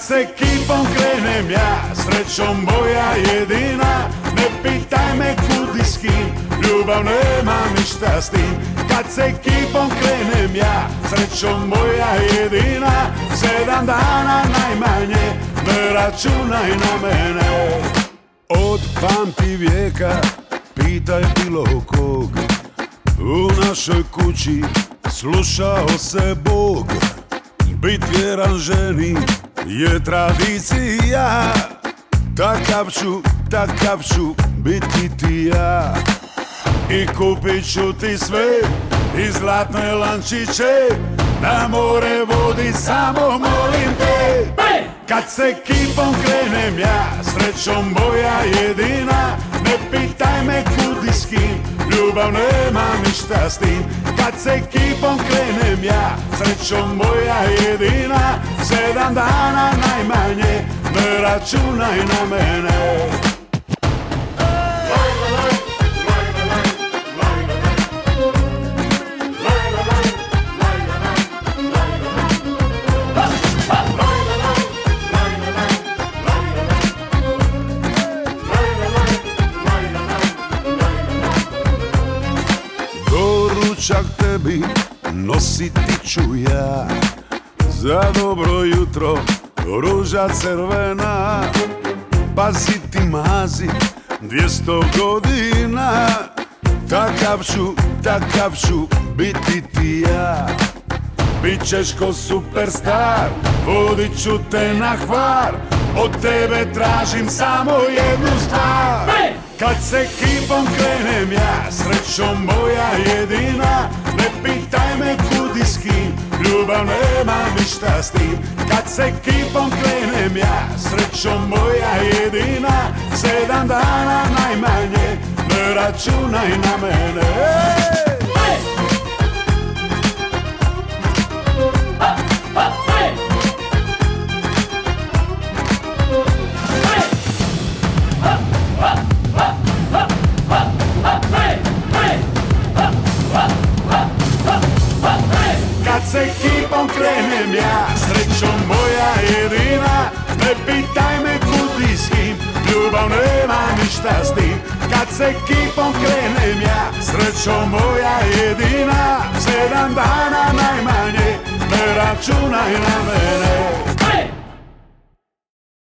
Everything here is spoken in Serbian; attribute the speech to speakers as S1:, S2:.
S1: s ekipom krenem ja, srećom moja jedina. Ne pitaj me kud i s kim, ljubav nema ništa s tim. Kad s ekipom krenem ja, srećom moja jedina. 7 dana najmanje, ne računaj na mene. Od pamti vijeka, pitaj bilo kog, u našoj kući slušao se Bog. Bit vjeran ženi je tradicija, takav ću biti ti ja. I kupit ću ti sve i zlatne lančiće, na more vodi samo molim te. Kad s ekipom krenem ja, srećom moja jedina. Ne pitaj me kud i s kim, ljubav nema ništa s tim. Kad s ekipom krenem ja, srećom moja jedina. 7 dana najmanje, ne računaj na mene. Doručak tebi nositi ću ja, za dobro jutro ruža crvena. Paziti mazi 200 godina, takav ću biti ti ja. Bićeš ko superstar, vodit ću te na Hvar. Od tebe tražim samo jednu stvar. Kad s ekipom krenem ja, srećom moja jedina. Ne pitaj me kud i s kim, ljubav nema ništa s tim. Kad s ekipom krenem ja, srećom moja jedina. 7 dana najmanje, ne računaj na mene. Kad s ekipom krenem ja, srećom moja jedina. Ne pitaj me kud i s kim, ljubav nema ništa s tim. Kad s ekipom krenem ja, srećom moja jedina. 7 dana najmanje, ne računaj na mene.